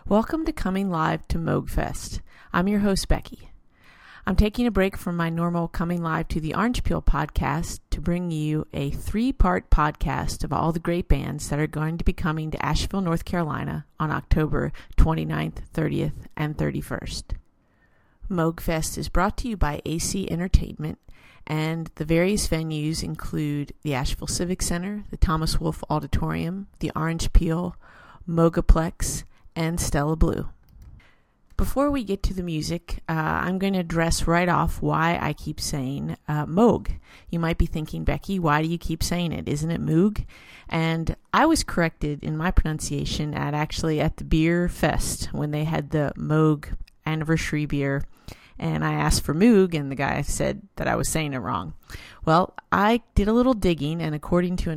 Welcome to Coming Live to Moogfest. I'm your host, Becky. I'm taking a break from my normal Coming Live to the Orange Peel podcast to bring you a 3-part podcast of all the great bands that are going to be coming to Asheville, North Carolina on October 29th, 30th, and 31st. Moogfest is brought to you by AC Entertainment, and the various venues include the Asheville Civic Center, the Thomas Wolfe Auditorium, the Orange Peel, Moogaplex, and Stella Blue. Before we get to the music, I'm going to address right off why I keep saying Moog. You might be thinking, Becky, why do you keep saying it? Isn't it Moog? And I was corrected in my pronunciation at the Beer Fest when they had the Moog anniversary beer. And I asked for Moog, and the guy said that I was saying it wrong. Well, I did a little digging, and according to a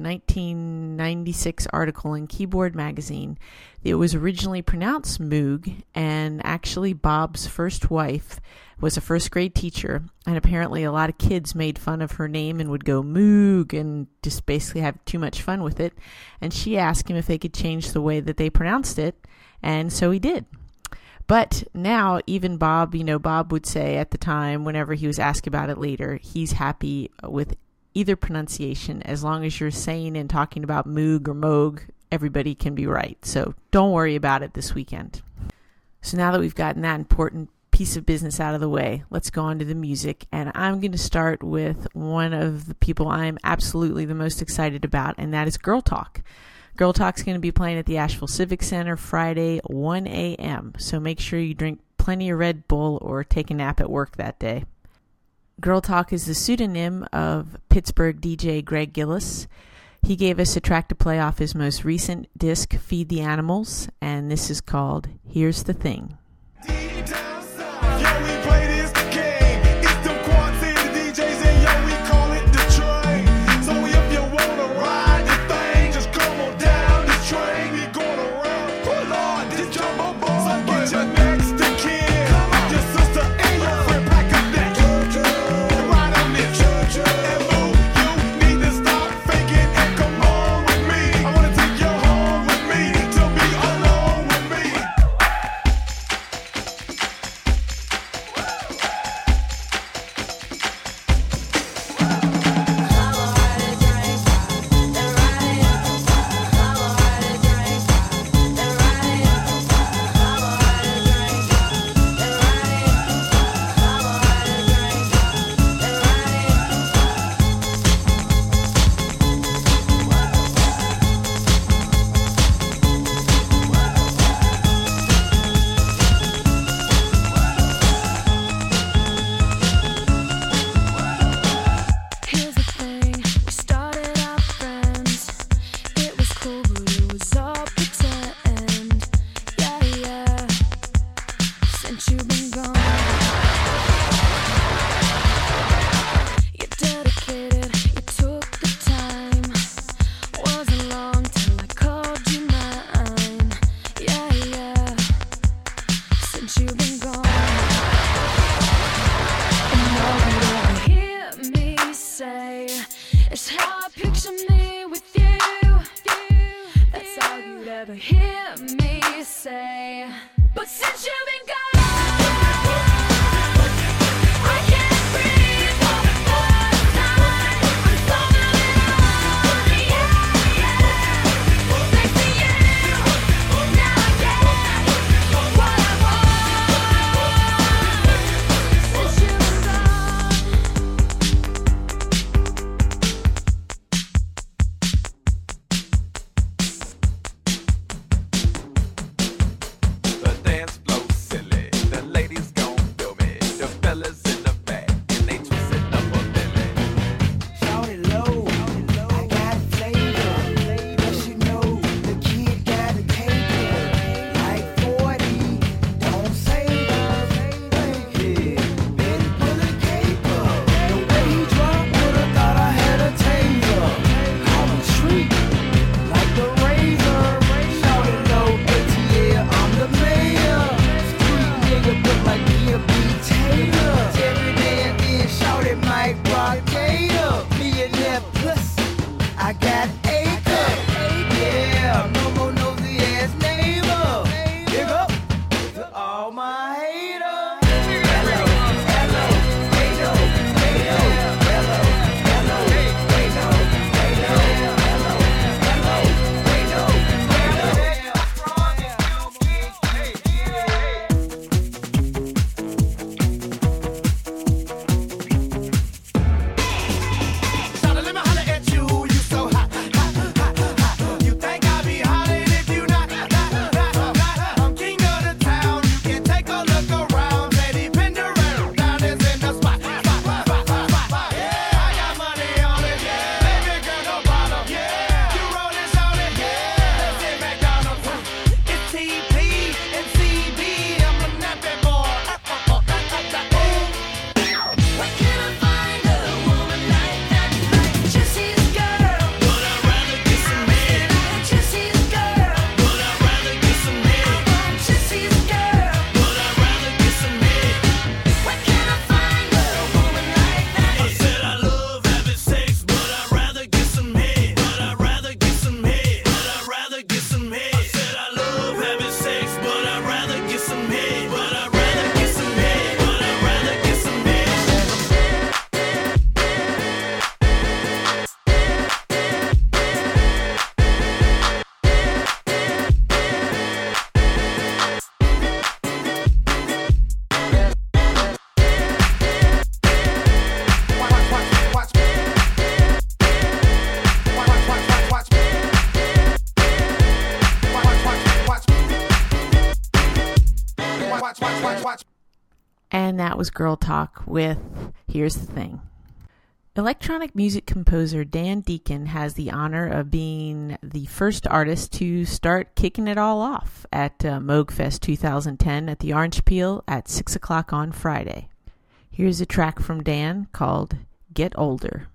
1996 article in Keyboard magazine, it was originally pronounced Moog, and actually Bob's first wife was a first grade teacher, and apparently a lot of kids made fun of her name and would go Moog and just basically have too much fun with it. And she asked him if they could change the way that they pronounced it, and so he did. But now even Bob, Bob would say at the time, whenever he was asked about it later, he's happy with either pronunciation. As long as you're saying and talking about Moog or Moog, everybody can be right. So don't worry about it this weekend. So now that we've gotten that important piece of business out of the way, let's go on to the music. And I'm going to start with one of the people I'm absolutely the most excited about, and that is Girl Talk. Girl Talk's going to be playing at the Asheville Civic Center Friday, 1 a.m., so make sure you drink plenty of Red Bull or take a nap at work that day. Girl Talk is the pseudonym of Pittsburgh DJ Greg Gillis. He gave us a track to play off his most recent disc, Feed the Animals, and this is called Here's the Thing. And that was Girl Talk with Here's the Thing. Electronic music composer Dan Deacon has the honor of being the first artist to start kicking it all off at Moogfest 2010 at the Orange Peel at 6 o'clock on Friday. Here's a track from Dan called Get Older.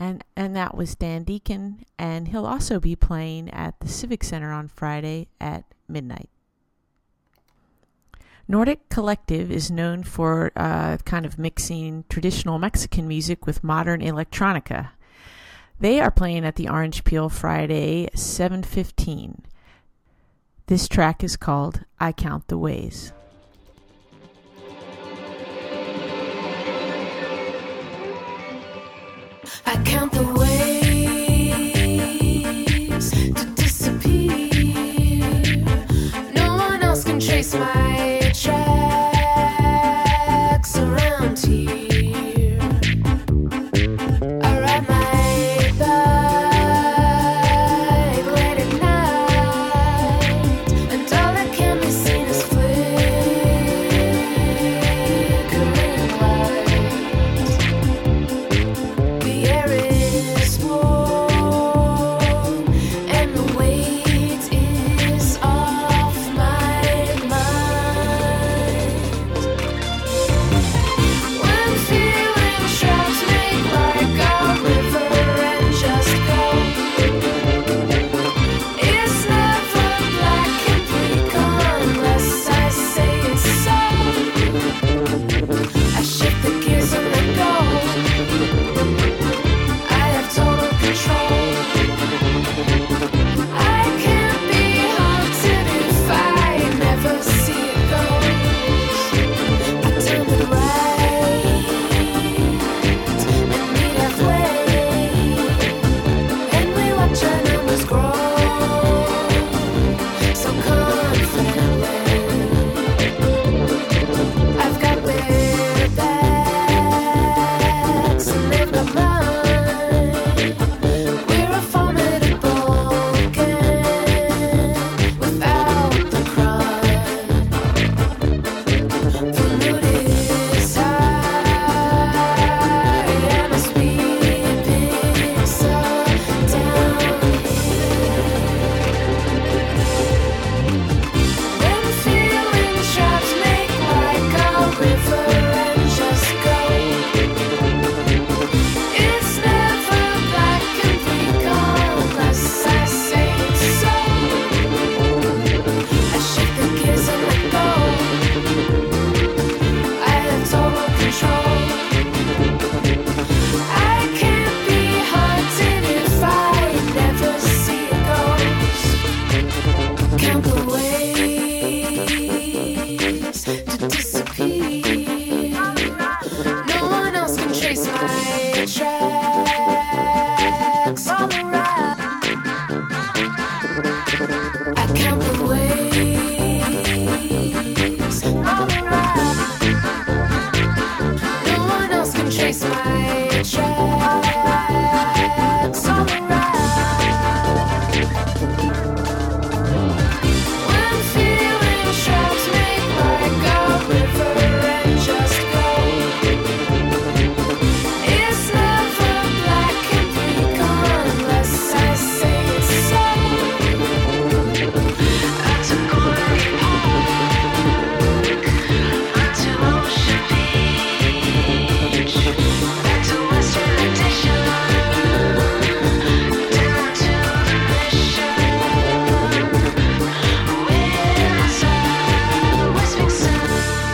And that was Dan Deacon, and he'll also be playing at the Civic Center on Friday at midnight. Nordic Collective is known for kind of mixing traditional Mexican music with modern electronica. They are playing at the Orange Peel Friday, 7:15. This track is called I Count the Ways. I count the ways to disappear. No one else can trace my tracks around here. I ride my bike late at night, and all that can be seen is flickering lights. The air is warm, and the weight is off my mind. When feeling trapped, make like a river and just go. It's never black and bleak unless I say it's so. I shift the gears and let go. I have total control. I can't be haunted if I never see it go. I turn to the right and meet halfway, and we watch our numbers grow so confidently. I've got bare backs and they've got mine. We're a formidable gang without the crime. The mood is high and I speed picks up down When feeling trapped, make like a river and just go. It's never black and bleak unless I say it's so. I shift the gears and let go. I have total control. I can't be haunted if I never see a ghost. Count the ways to disappear. No one else can trace my tracks all around. I count the ways all around. No one else can trace my tracks all around. When feeling trapped, make like a river and just go. It's never black and bleak unless I say it's so. Out to Gordy Park, onto Ocean Beach, back to Western Addition, down to the Mission, Windsor, West Vixen.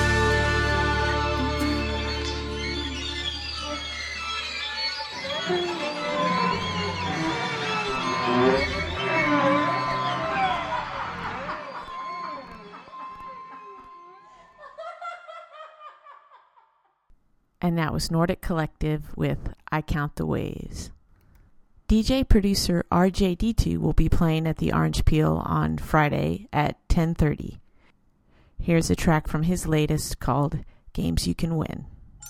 And that was Nordic Collective with I Count the Ways. DJ producer RJD2 will be playing at the Orange Peel on Friday at 10:30. Here's a track from his latest called Games You Can Win.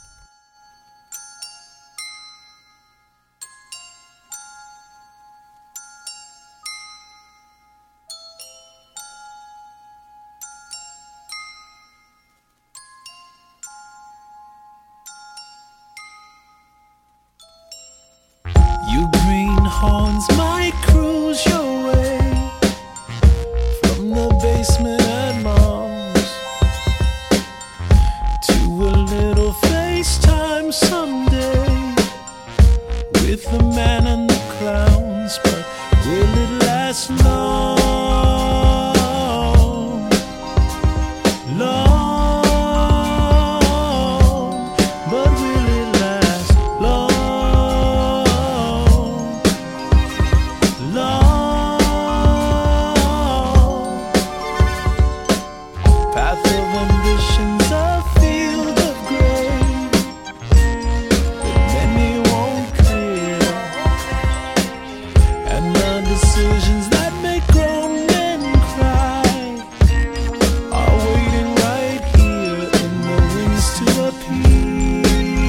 You greenhorns might cruise your way from the basement at Mom's to a little path of ambition's a field of grain that many won't clear, and the decisions that make grown men cry are waiting right here in the wings to appear.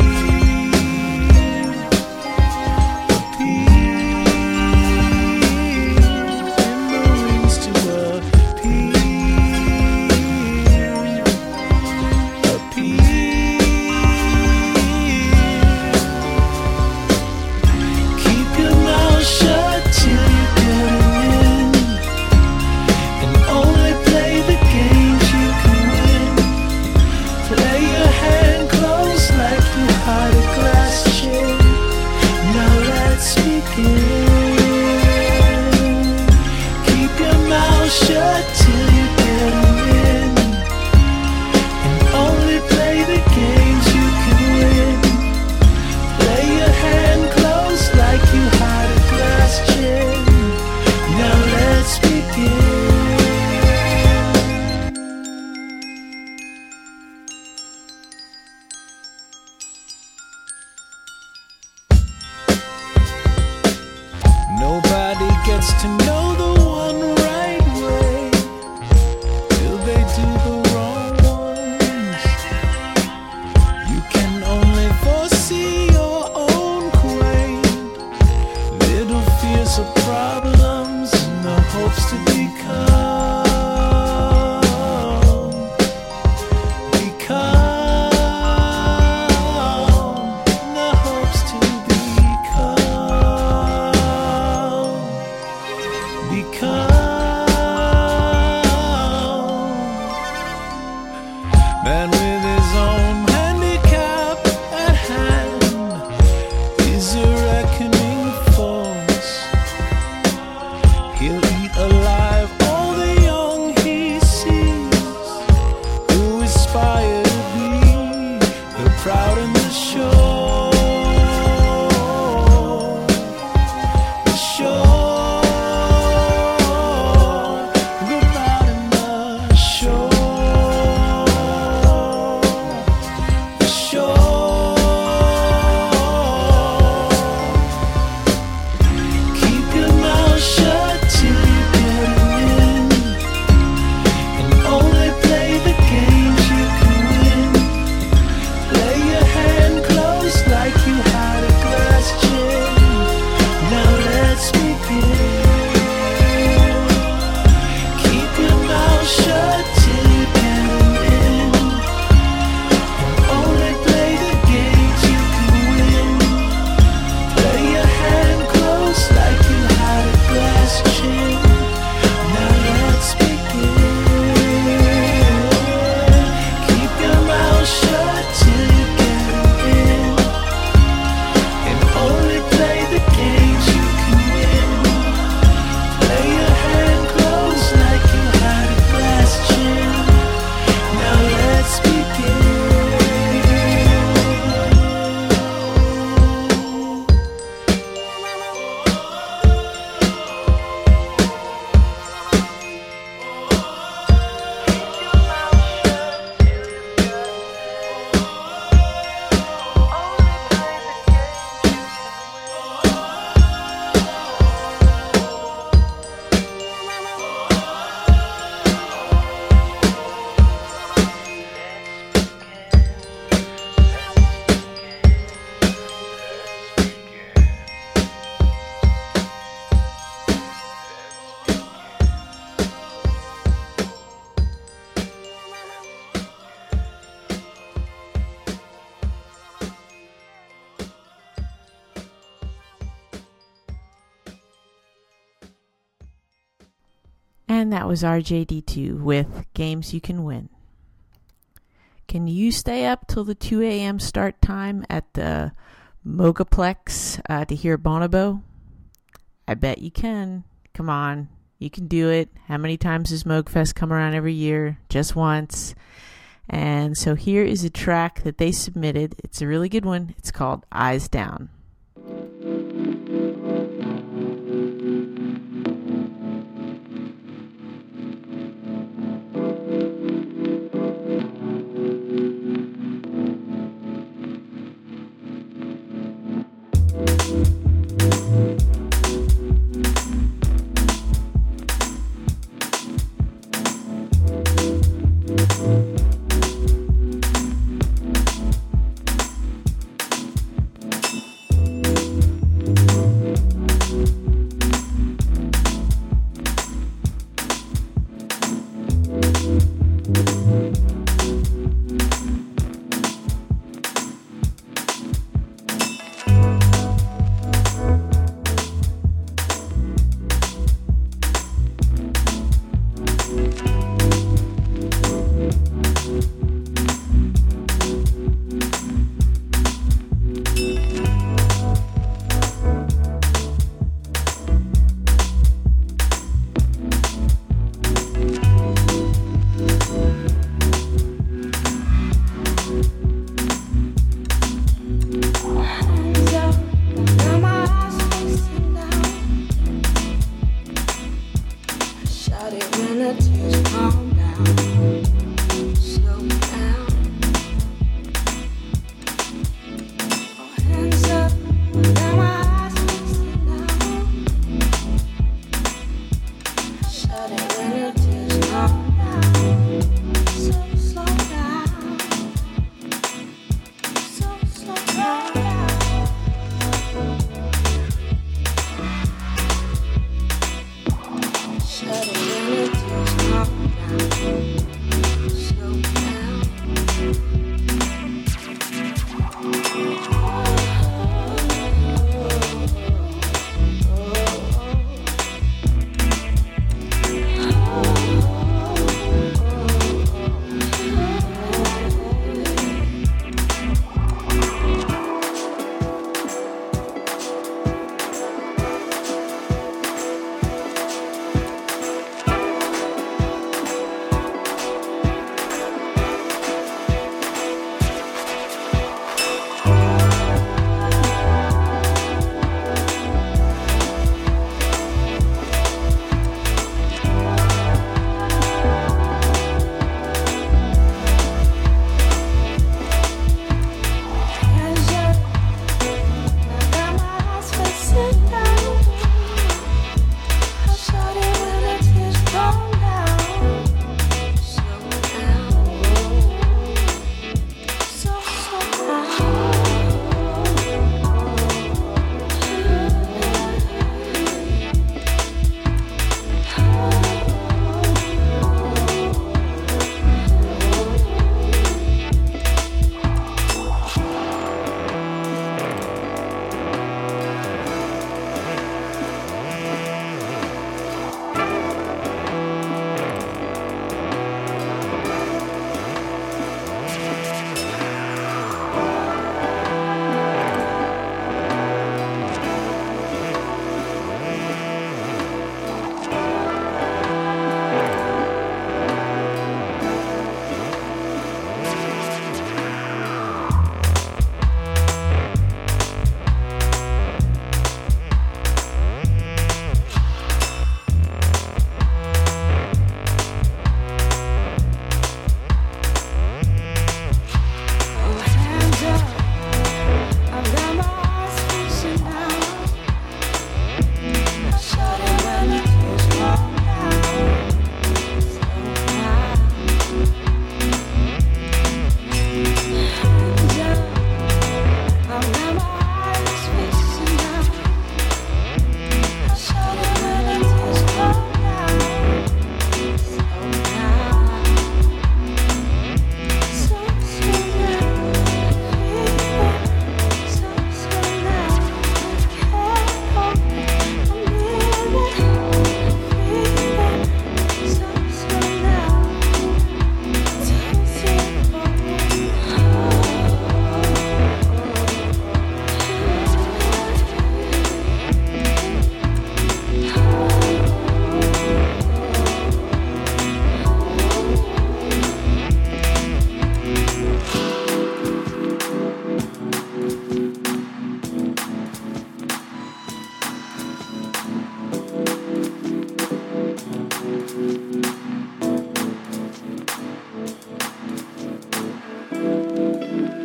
Nobody gets to know the one right way till they do the wrong ones. You can only foresee your own quaint little fears of problems and the hopes to become the hopes to man with his own handicap at hand is a reckoning force. He'll eat alive all the young he sees who aspire to be the proud and the sure. The sure, the proud and the sure. And that was RJD2 with Games You Can Win. Can you stay up till the 2 a.m. start time at the Mogaplex to hear Bonobo? I bet you can. Come on, you can do it. How many times does Moogfest come around every year? Just once. And so here is a track that they submitted. It's a really good one. It's called Eyes Down.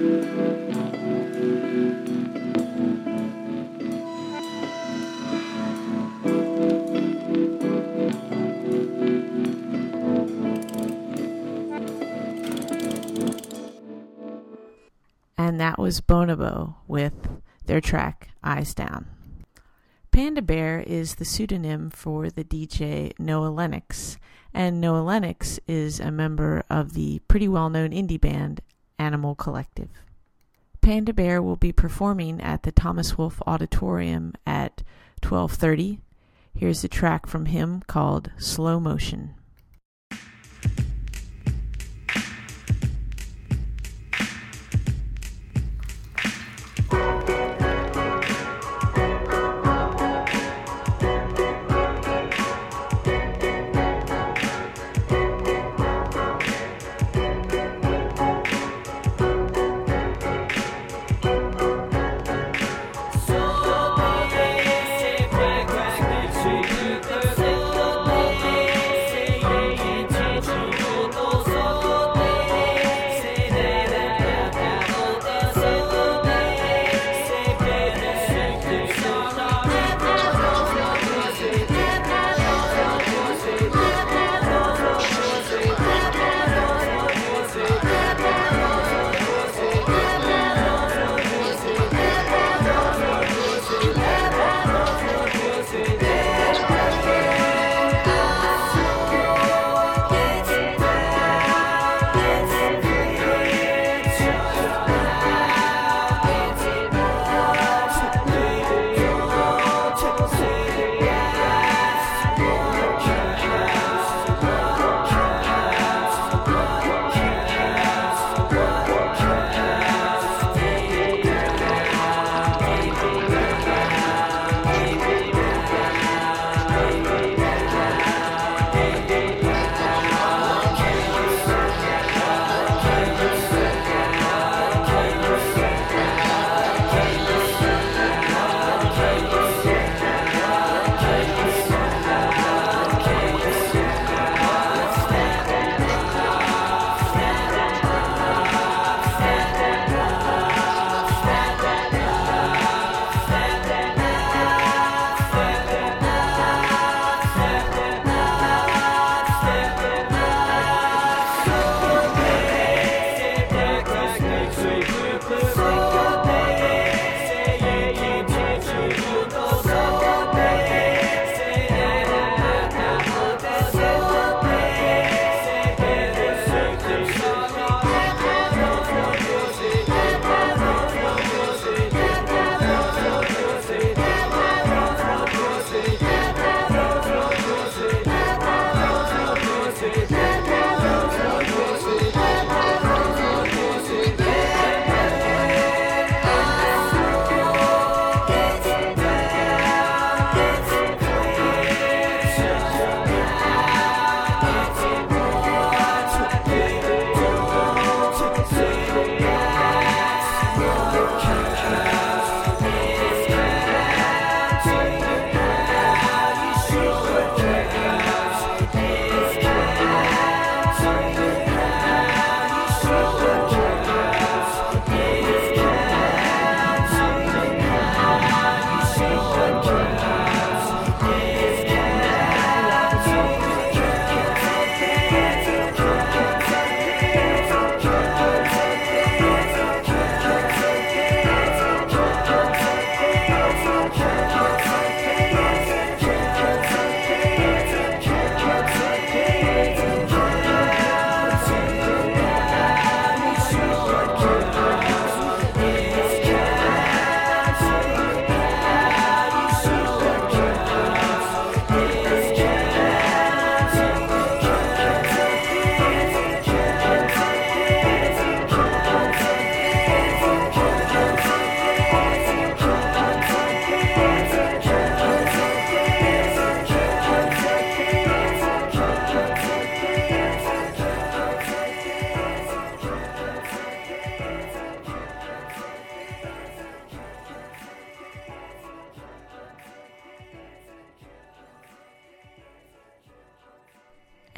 And that was Bonobo with their track Eyes Down. Panda Bear is the pseudonym for the DJ Noah Lennox, and Noah Lennox is a member of the pretty well-known indie band Animal Collective. Panda Bear will be performing at the Thomas Wolfe Auditorium at 12:30. Here's a track from him called Slow Motion. So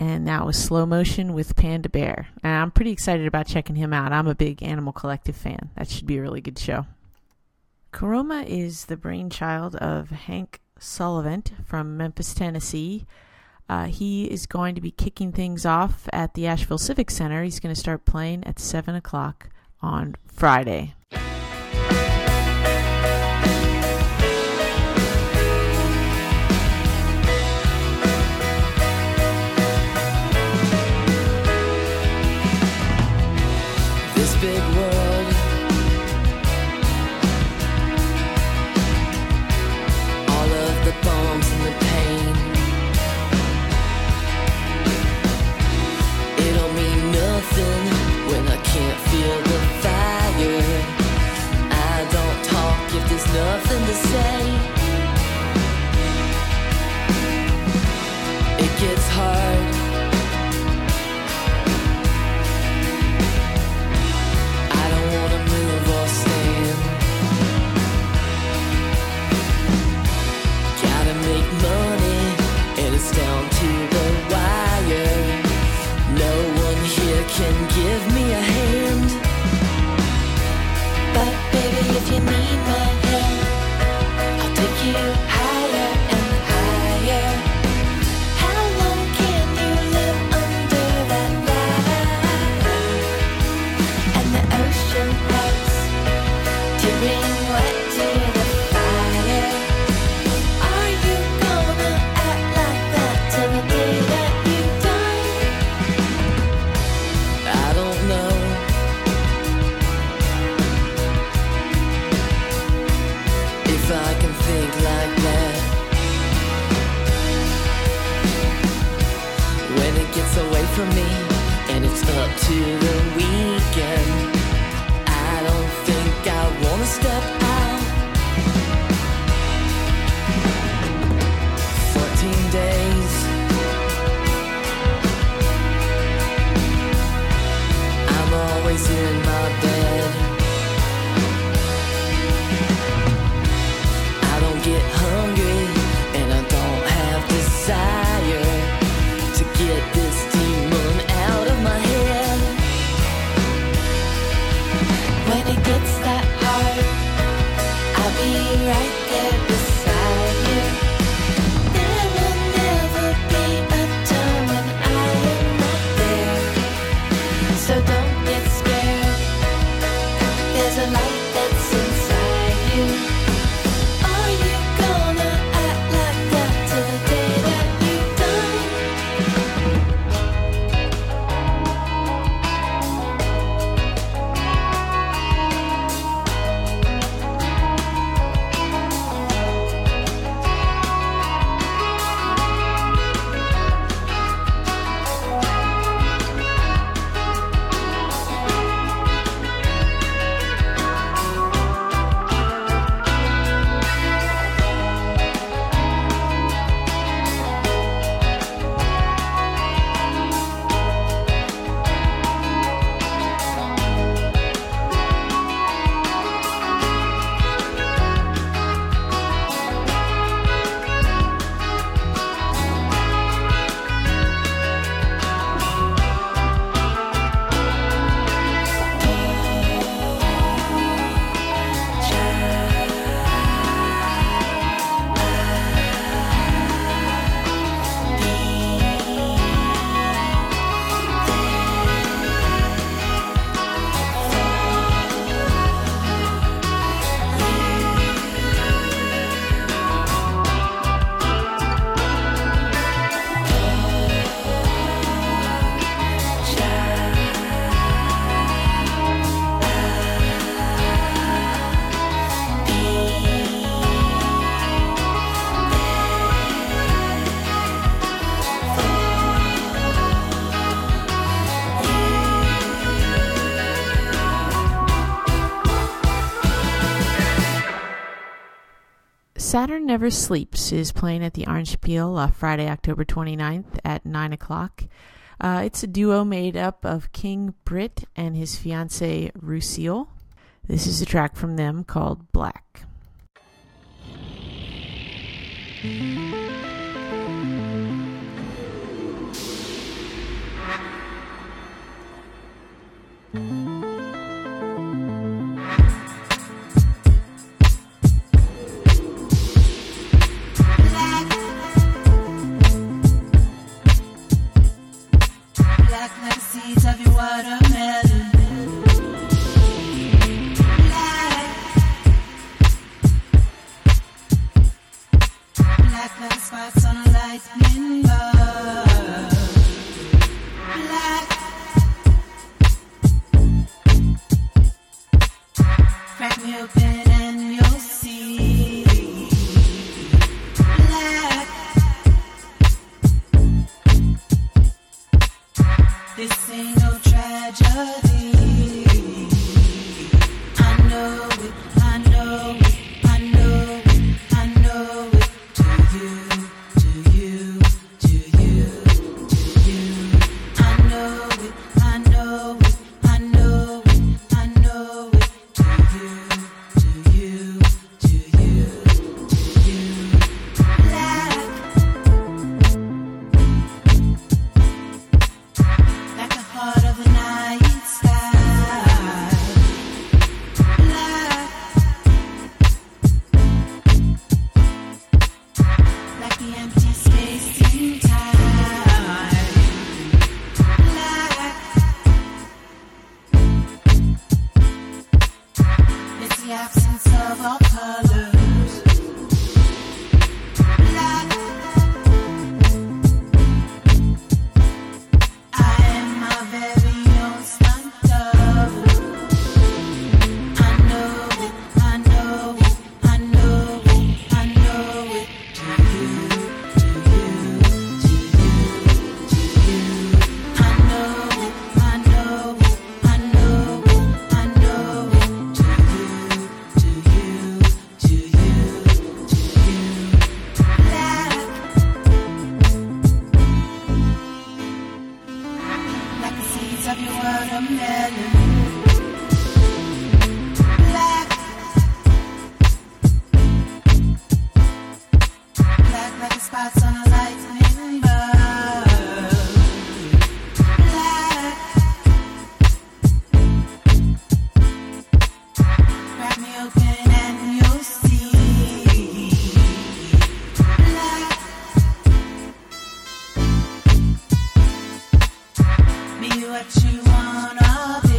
and that was Slow Motion with Panda Bear. And I'm pretty excited about checking him out. I'm a big Animal Collective fan. That should be a really good show. Koroma is the brainchild of Hank Sullivan from Memphis, Tennessee. He is going to be kicking things off at the Asheville Civic Center. He's going to start playing at 7 o'clock on Friday. This big world, all of the bombs and the pain, it don't mean nothing when I can't feel the fire. I don't talk if there's nothing to say. It gets hard. Down to the wire. No one here can give me a hand. But baby, if you need my hand, I'll take you higher and higher. How long can you live under that light? And the ocean hurts to bring wet to the fire. Are you gonna act like that till the day that you die? I don't know. If I can think like that. When it gets away from me and it's up to the weekend, I don't think I wanna step out. 14 days, I'm always in my bed. I don't get hungry and I don't have desire to get this demon out of my head. When it gets that hard, I'll be right there beside you. There will never be a time when I am not there. So don't get scared. There's a light that's inside you. Are you gonna act like that till the day that you die? Saturn Never Sleeps is playing at the Orange Peel Friday, October 29th at 9 o'clock. It's a duo made up of King Britt and his fiancée Lucille. This is a track from them called Black. Black like the seeds of your watermelon. Black like the spots on a lightning bug. Black. Crack me open and you'll see. Black. This ain't no tragedy. I know it, I know it, I know it, I know it. To you, to you, to you, to you. I know it, I know it, I know it, I know it. To you, to you, to you. Black. Like the heart of the night sky. Black. Like the empty space in time. Black. It's the absence of all colors. Black. I am my very own stunt double. I know it, I know it, I know it, I know it. To you, to you, to you, to you. I know it, I know it, I know it, I know it. To you, to you, to you. Black. Like the seeds of your watermelon. Black. Black like the spots on a lightning bug. Black. Crack me open and you'll see. Black. Be what you wanna be.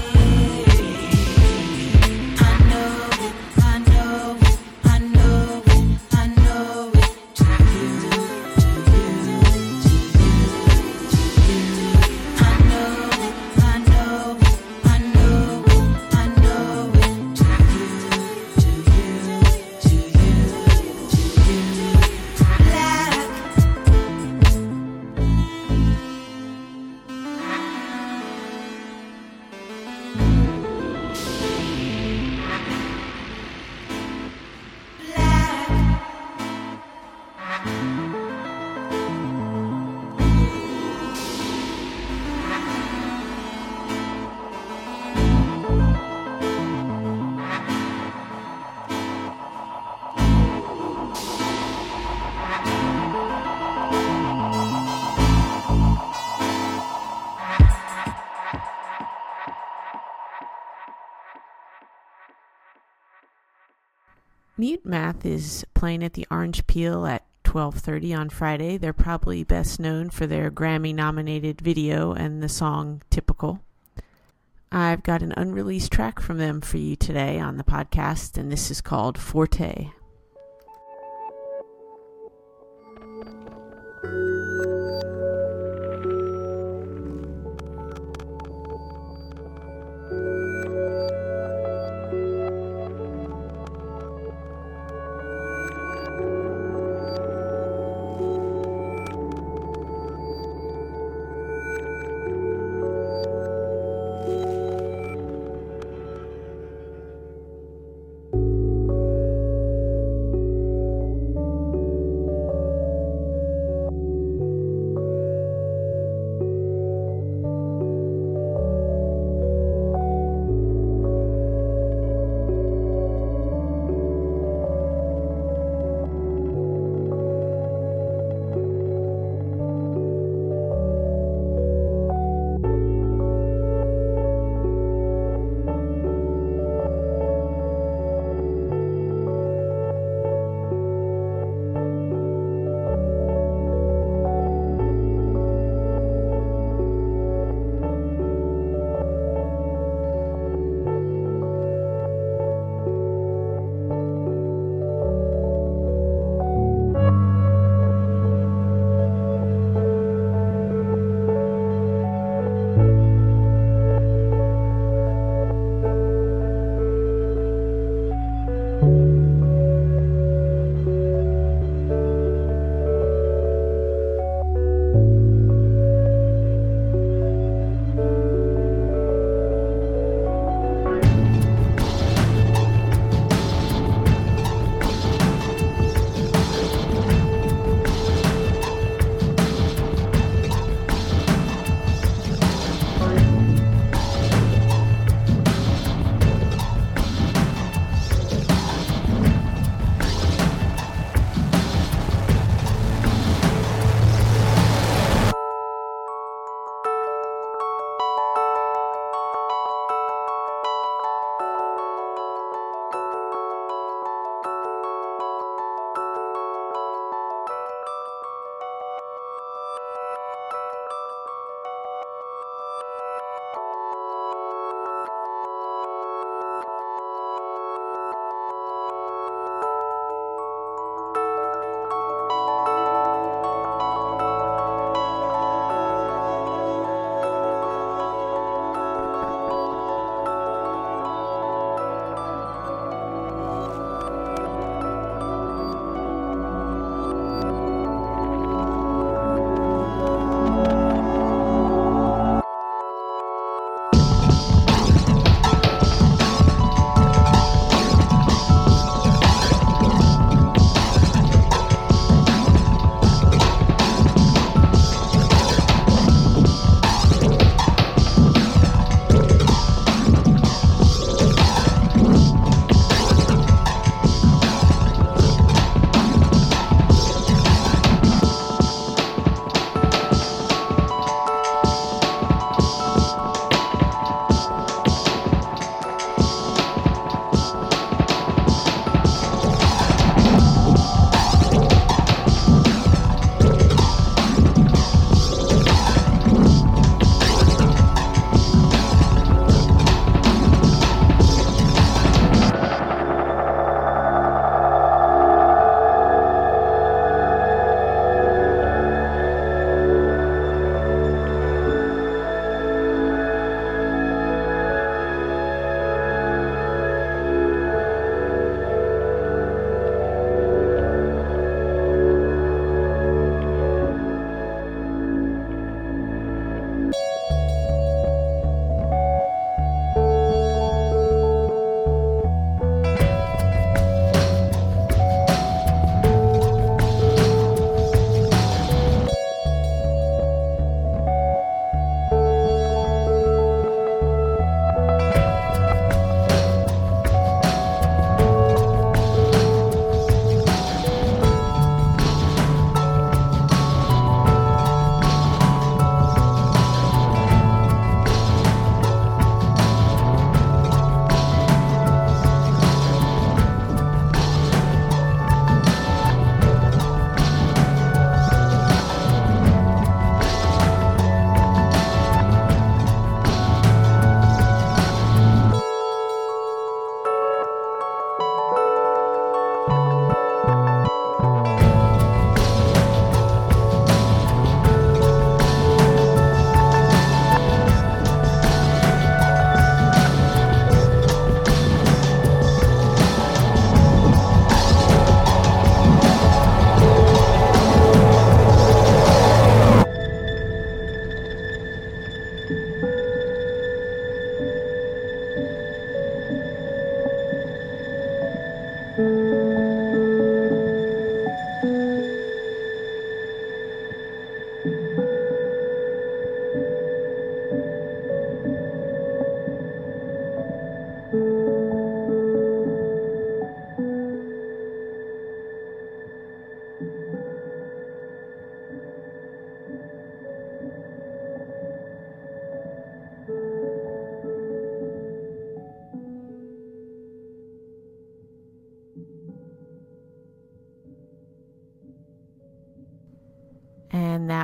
I know it, I know it, I know it, I know it. To you, to you, to you, to you. I know it, I know it, I know it, I know it. To you, to you, to you, to you. Black. Black. Mute Math is playing at the Orange Peel at 12:30 on Friday. They're probably best known for their Grammy-nominated video and the song Typical. I've got an unreleased track from them for you today on the podcast, and this is called Forte.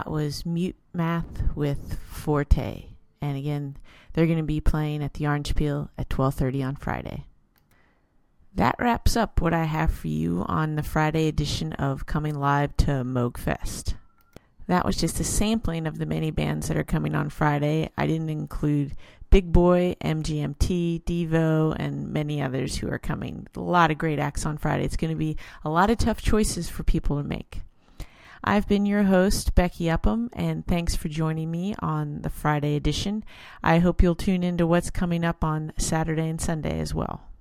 that was Mute Math with Forte. And again, they're going to be playing at the Orange Peel at 12:30 on Friday. That wraps up what I have for you on the Friday edition of Coming Live to Moogfest. That was just a sampling of the many bands that are coming on Friday. I didn't include Big Boy, MGMT, Devo, and many others who are coming. A lot of great acts on Friday. It's going to be a lot of tough choices for people to make. I've been your host, Becky Upham, and thanks for joining me on the Friday edition. I hope you'll tune into what's coming up on Saturday and Sunday as well.